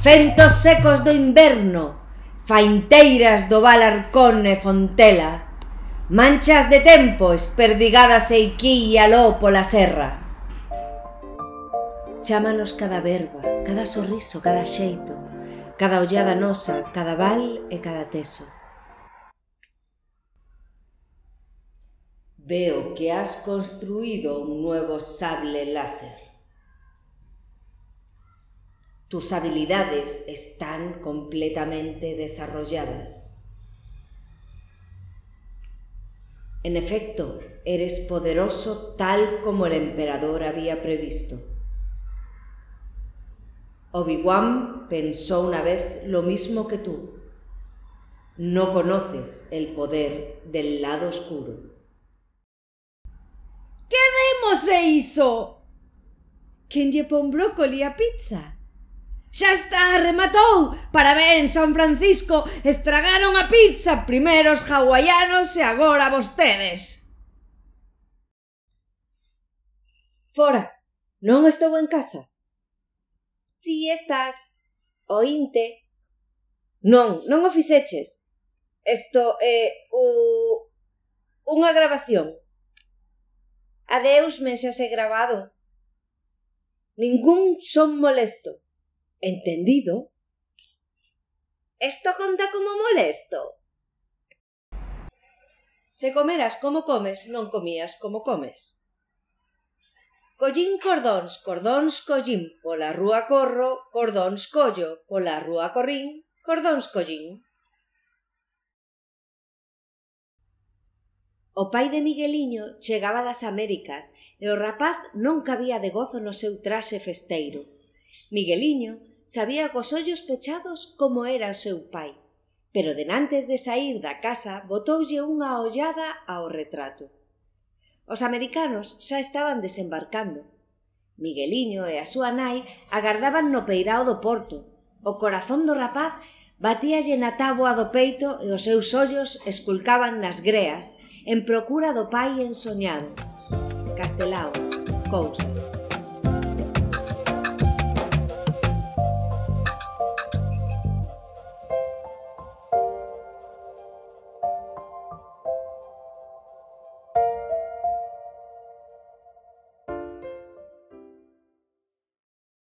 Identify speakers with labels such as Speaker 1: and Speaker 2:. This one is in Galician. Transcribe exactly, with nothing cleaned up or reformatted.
Speaker 1: Fentos secos do inverno, fainteiras do val Arcón e Fontela, manchas de tempo esperdigadas eiquí e aló pola serra. Chámanos cada verba, cada sorriso, cada xeito, cada ollada nosa, cada val e cada teso. Veo que has construído un nuevo sable láser. Tus habilidades están completamente desarrolladas. En efecto, eres poderoso tal como el emperador había previsto. Obi-Wan pensó una vez lo mismo que tú. No conoces el poder del lado oscuro.
Speaker 2: Que demos e iso? Quen lle pon brócoli a pizza? Xa está, rematou! Parabéns, San Francisco! Estragaron a pizza, primeiro os hawaianos e agora vostedes!
Speaker 1: Fora, non estou en casa.
Speaker 2: Si estás. Oínte.
Speaker 1: Non, non o fixeches. Isto é o... unha grabación.
Speaker 2: Adeus, mensaxe grabado.
Speaker 1: Ningún son molesto. Entendido?
Speaker 2: Esto conta como molesto?
Speaker 1: Se comeras como comes, non comías como comes. Collín cordóns, cordóns collín, pola rúa corro, cordóns collo, pola rúa corrín, cordóns collín. O pai de Migueliño chegaba das Américas e o rapaz non cabía de gozo no seu traxe festeiro. Migueliño sabía cos ollos pechados como era o seu pai, pero denantes de saír da casa botoulle unha ollada ao retrato. Os americanos xa estaban desembarcando. Migueliño e a súa nai agardaban no peirao do porto. O corazón do rapaz batíalle na táboa do peito e os seus ollos esculcaban nas greas en procura do pai ensoñado. Castelao, Cousas.